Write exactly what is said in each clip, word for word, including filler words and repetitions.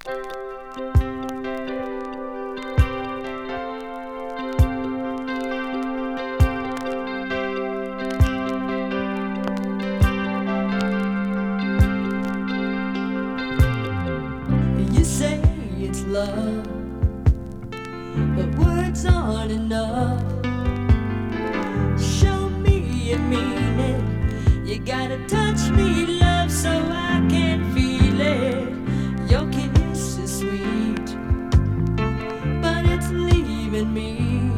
You say it's love, but words aren't enough. Show me you mean it. You gotta touch me, love, so I can feel it. Your kiss is sweet, but it's leaving me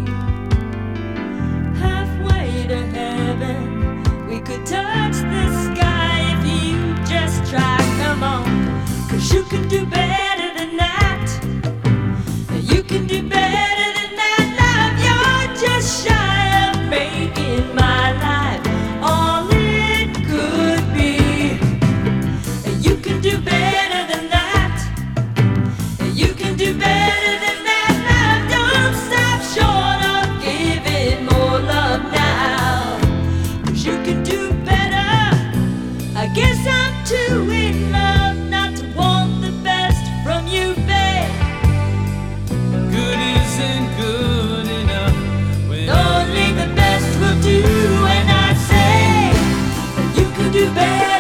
halfway to heaven. We could touch the sky if you just try. Come on, 'cause you can do better than that. You can do better than that, love. You're just shy of making my life all it could be. You can do better than that. You can do better than that, love. Don't stop short of giving more love now, 'cause you can do better. I guess I'm too in love not to want the best from you, babe. Good isn't good enough when Only the best will do, and I say you can do better.